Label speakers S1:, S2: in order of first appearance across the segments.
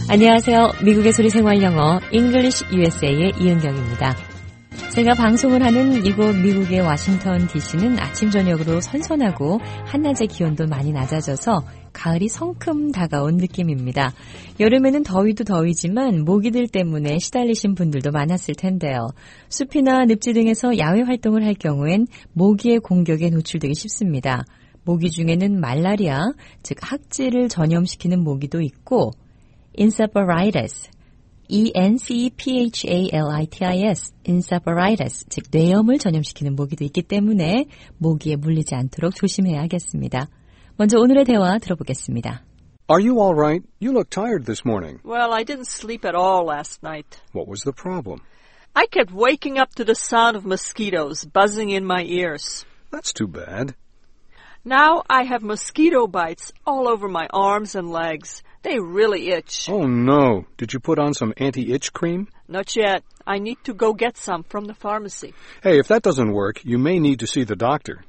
S1: 안녕하세요. 미국의 소리 생활 영어 English USA의 이은경입니다. 제가 방송을 하는 이곳 미국의 워싱턴 DC는 아침 저녁으로 선선하고 한낮의 기온도 많이 낮아져서 가을이 성큼 다가온 느낌입니다. 여름에는 더위도 더위지만 모기들 때문에 시달리신 분들도 많았을 텐데요. 숲이나 늪지 등에서 야외 활동을 할 경우엔 모기의 공격에 노출되기 쉽습니다. 모기 중에는 말라리아, 즉 학지를 전염시키는 모기도 있고 encephalitis, encephalitis, encephalitis, 즉 뇌염을 전염시키는 모기도 있기 때문에 모기에 물리지 않도록 조심해야 하겠습니다. 먼저 오늘의 대화 들어보겠습니다.
S2: Are you all right? You look tired this morning.
S3: Well, I didn't sleep at all last night.
S2: What was the problem?
S3: I kept waking up to the sound of mosquitoes buzzing in my ears.
S2: That's too bad.
S3: Now I have mosquito bites all over my arms and legs. They really itch.
S2: Oh no. Did you put on some anti-itch cream?
S3: Not yet. I need to go get some from the pharmacy.
S2: Hey, if that doesn't work, you may need to see the doctor.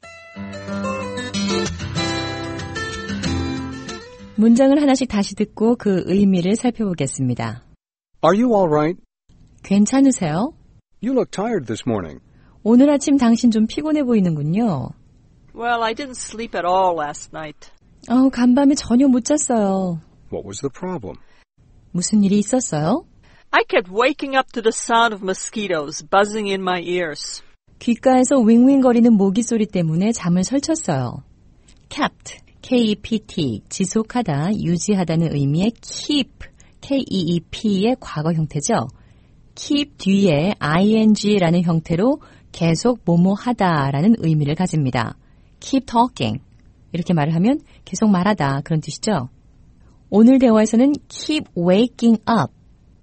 S1: 문장을 하나씩 다시 듣고 그 의미를 살펴보겠습니다.
S2: Are you all right?
S1: 괜찮으세요?
S2: You look tired this morning.
S1: 오늘 아침 당신 좀 피곤해 보이는군요.
S3: Well, I didn't sleep at all last night.
S1: 간밤에 전혀 못 잤어요.
S2: What was the problem?
S1: 무슨 일이 있었어요?
S3: I kept waking up to the sound of mosquitoes buzzing in my ears.
S1: 귓가에서 윙윙거리는 모기 소리 때문에 잠을 설쳤어요. kept, K-E-P-T, 지속하다, 유지하다는 의미의 keep, K-E-E-P의 과거 형태죠. keep 뒤에 ing라는 형태로 계속 뭐뭐하다라는 의미를 가집니다. keep talking, 이렇게 말을 하면 계속 말하다 그런 뜻이죠. 오늘 대화에서는 keep waking up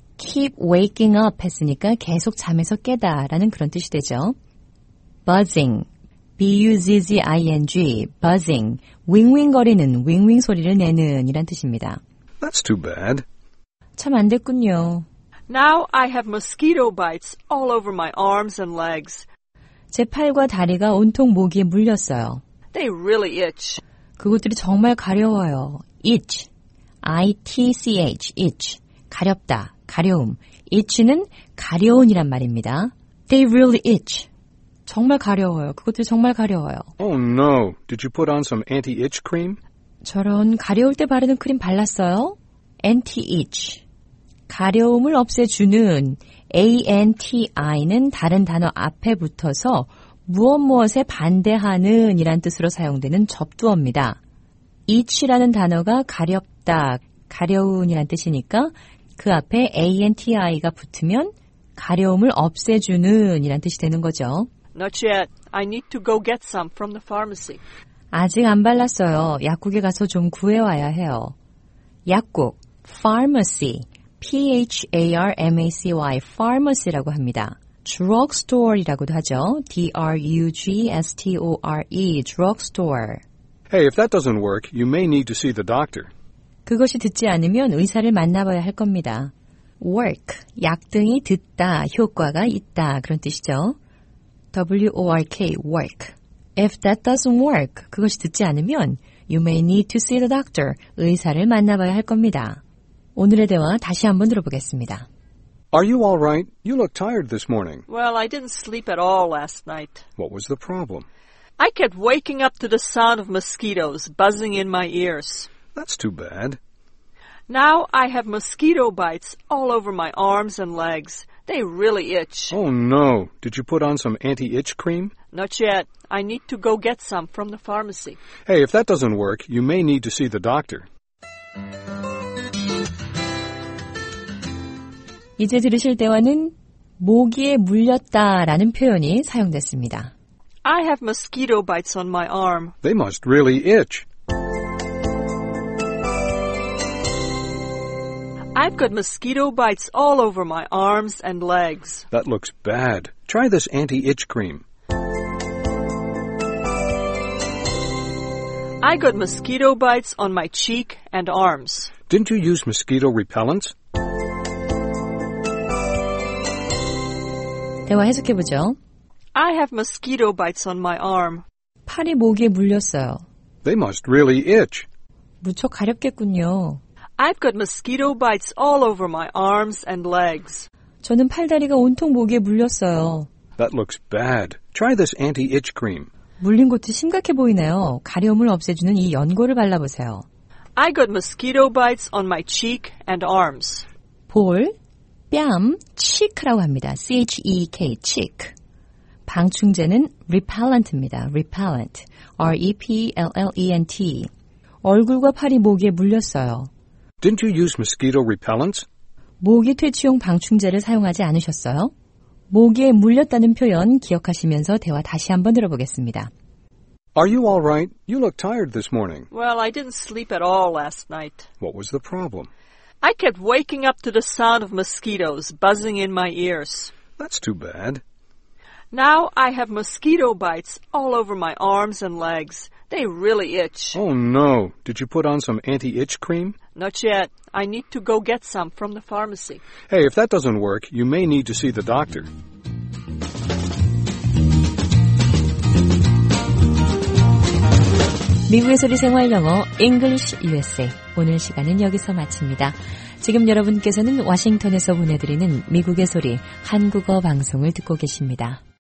S1: 했으니까 계속 잠에서 깨다라는 그런 뜻이 되죠. buzzing, B-U-Z-Z-I-N-G, buzzing, 윙윙거리는, 윙윙 소리를 내는 이란 뜻입니다.
S2: That's too bad.
S1: 참 안 됐군요.
S3: Now I have mosquito bites all over my arms and legs.
S1: 제 팔과 다리가 온통 모기에 물렸어요.
S3: They really itch.
S1: 그것들이 정말 가려워요. itch, I-T-C-H, itch, 가렵다, 가려움. itch는 가려운이란 말입니다. They really itch. 정말 가려워요. 그것들이 정말 가려워요.
S2: Oh no. Did you put on some anti-itch cream?
S1: 저런 가려울 때 바르는 크림 발랐어요? anti-itch. 가려움을 없애주는 ANTI는 다른 단어 앞에 붙어서 무엇에 반대하는 이란 뜻으로 사용되는 접두어입니다. itch라는 단어가 가렵다, 가려운이란 뜻이니까 그 앞에 ANTI가 붙으면 가려움을 없애주는 이란 뜻이 되는 거죠.
S3: Not yet. I need to go get some from the pharmacy.
S1: 아직 안 발랐어요. 약국에 가서 좀 구해와야 해요. 약국, pharmacy, P-H-A-R-M-A-C-Y, pharmacy라고 합니다. drugstore이라고도 하죠. D-R-U-G-S-T-O-R-E, drugstore.
S2: Hey, if that doesn't work, you may need to see the doctor.
S1: 그것이 듣지 않으면 의사를 만나봐야 할 겁니다. work, 약등이 듣다, 효과가 있다 그런 뜻이죠. W-O-R-K, work. If that doesn't work, 그것이 듣지 않으면 you may need to see the doctor, 의사를 만나봐야 할 겁니다. 오늘의 대화 다시 한번 들어보겠습니다.
S2: Are you all right? You look tired this morning.
S3: Well, I didn't sleep at all last night.
S2: What was the problem?
S3: I kept waking up to the sound of mosquitoes buzzing in my ears.
S2: That's too bad.
S3: Now I have mosquito bites all over my arms and legs. They really itch.
S2: Oh no. Did you put on some anti-itch cream?
S3: Not yet. I need to go get some from the pharmacy.
S2: Hey, if that doesn't work, you may need to see the doctor.
S1: 이제 들으실 대화는 모기에 물렸다라는 표현이 사용됐습니다.
S3: I have mosquito bites on my arm.
S2: They must really itch.
S3: I've got mosquito bites all over my arms and legs.
S2: That looks bad. Try this anti-itch cream.
S3: I got mosquito bites on my cheek and arms.
S2: Didn't you use mosquito repellents?
S1: 대화 해석해보죠.
S3: I have mosquito bites on my arm.
S1: 팔이 모기에 물렸어요.
S2: They must really itch.
S1: 무척 가렵겠군요.
S3: I've got mosquito bites all over my arms and legs.
S1: 저는 팔다리가 온통 모기에 물렸어요.
S2: That looks bad. Try this anti-itch cream.
S1: 물린 곳이 심각해 보이네요. 가려움을 없애주는 이 연고를 발라보세요.
S3: I got mosquito bites on my cheek and arms.
S1: 볼, 뺨, cheek라고 합니다. C-H-E-K, cheek. 방충제는 repellent입니다. repellent, R-E-P-L-L-E-N-T. 얼굴과 팔이 모기에 물렸어요.
S2: Didn't you use mosquito repellents?
S1: 모기 퇴치용 방충제를 사용하지 않으셨어요? 모기에 물렸다는 표현 기억하시면서 대화 다시 한번 들어보겠습니다.
S2: Are you all right? You look tired this morning.
S3: Well, I didn't sleep at all last night.
S2: What was the problem?
S3: I kept waking up to the sound of mosquitoes buzzing in my ears.
S2: That's too bad.
S3: Now I have mosquito bites all over my arms and legs. They really itch.
S2: Oh no. Did you put on some anti-itch cream?
S3: Not yet. I need to go get some from the pharmacy.
S2: Hey, if that doesn't work, you may need to see the doctor.
S1: 미국의 소리 생활 영어 English USA. 오늘 시간은 여기서 마칩니다. 지금 여러분께서는 워싱턴에서 보내드리는 미국의 소리 한국어 방송을 듣고 계십니다.